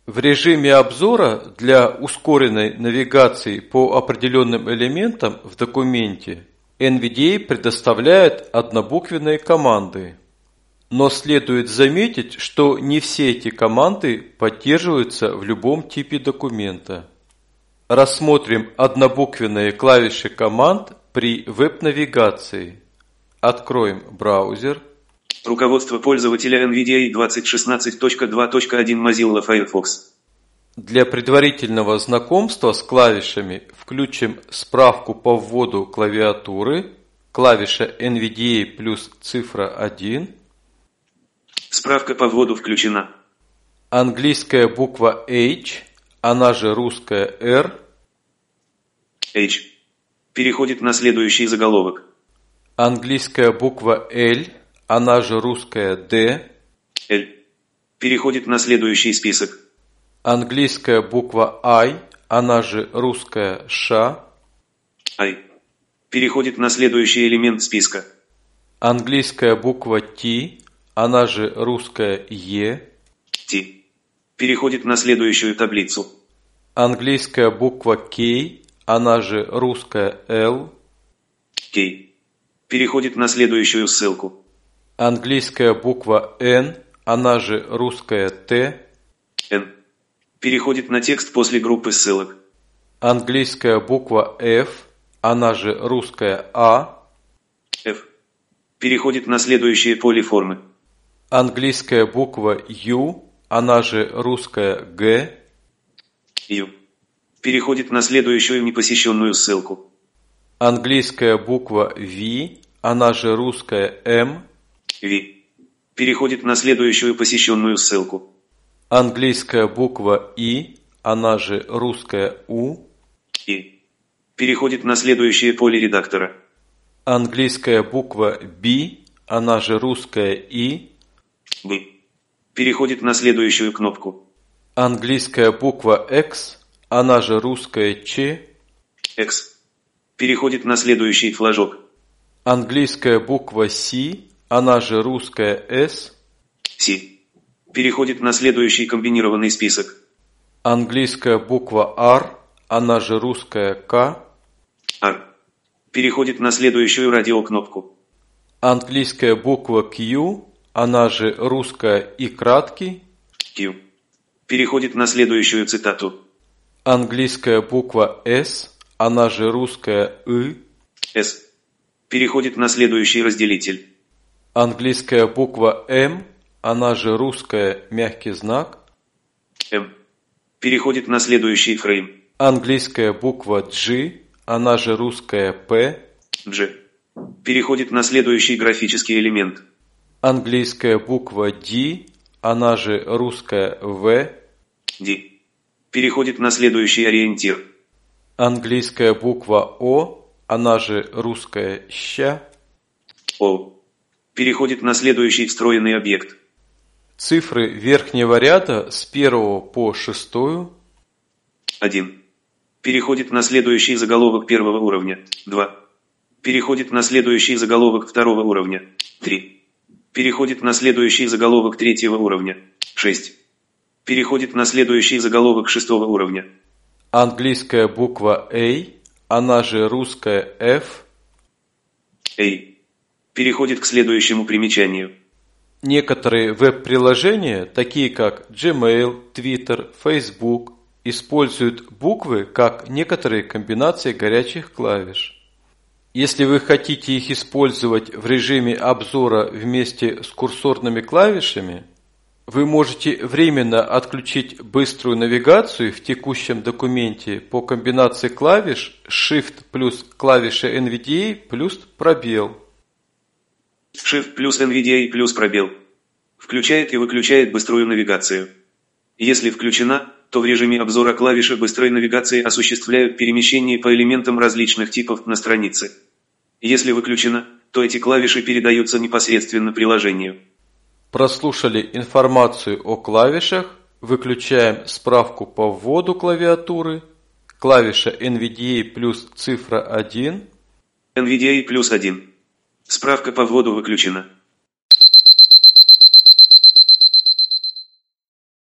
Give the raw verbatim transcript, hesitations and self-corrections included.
В режиме обзора для ускоренной навигации по определенным элементам в документе эн ви ди эй предоставляет однобуквенные команды. Но следует заметить, что не все эти команды поддерживаются в любом типе документа. Рассмотрим однобуквенные клавиши команд при веб-навигации. Откроем браузер. Руководство пользователя эн ви ди эй двадцать шестнадцать точка два точка один Mozilla Firefox. Для предварительного знакомства с клавишами включим справку по вводу клавиатуры, клавиша эн ви ди эй плюс цифра один. Справка по вводу включена. Английская буква H, она же русская R. H. Переходит на следующий заголовок. Английская буква L, она же русская D. L. Переходит на следующий список. Английская буква I, она же русская Ш. I. Переходит на следующий элемент списка. Английская буква T, она же русская Е. T. Переходит на следующую таблицу. Английская буква K, она же русская Л. K. Переходит на следующую ссылку. Английская буква Н, она же русская Т. N. Переходит на текст после группы ссылок. Английская буква F, она же русская А. F. Переходит на следующее поле формы. Английская буква Ю, она же русская Г. U. Переходит на следующую непосещенную ссылку. Английская буква V, она же русская М. V. Переходит на следующую посещенную ссылку. Английская буква И, она же русская У. И. Переходит на следующее поле редактора. Английская буква B, она же русская И. B. Переходит на следующую кнопку. Английская буква X, она же русская Ч. X. Переходит на следующий флажок. Английская буква С, она же русская С. C. Переходит на следующий комбинированный список. Английская буква R, она же русская К. R. Переходит на следующую радиокнопку. Английская буква Q, она же русская И краткий. Q. Переходит на следующую цитату. Английская буква S, она же русская И. S. Переходит на следующий разделитель. Английская буква М, она же русская мягкий знак. M. Переходит на следующий фрейм. Английская буква G, она же русская П. G. Переходит на следующий графический элемент. Английская буква D, она же русская В. D. Переходит на следующий ориентир. Английская буква О, она же русская Щ. O. Переходит на следующий встроенный объект. Цифры верхнего ряда с первого по шестую. один. Переходит на следующий заголовок первого уровня. два. Переходит на следующий заголовок второго уровня. три. Переходит на следующий заголовок третьего уровня. шесть. Переходит на следующий заголовок шестого уровня. Английская буква A, она же русская F. A. Переходит к следующему примечанию. Некоторые веб-приложения, такие как Gmail, Twitter, Facebook, используют буквы как некоторые комбинации горячих клавиш. Если вы хотите их использовать в режиме обзора вместе с курсорными клавишами, вы можете временно отключить быструю навигацию в текущем документе по комбинации клавиш Shift плюс клавиша эн ви ди эй плюс пробел. Shift плюс эн ви ди эй плюс пробел. Включает и выключает быструю навигацию. Если включена, то в режиме обзора клавиши быстрой навигации осуществляют перемещение по элементам различных типов на странице. Если выключена, то эти клавиши передаются непосредственно приложению. Прослушали информацию о клавишах, выключаем справку по вводу клавиатуры, клавиша эн ви ди эй плюс цифра один. эн ви ди эй плюс один. Справка по вводу выключена.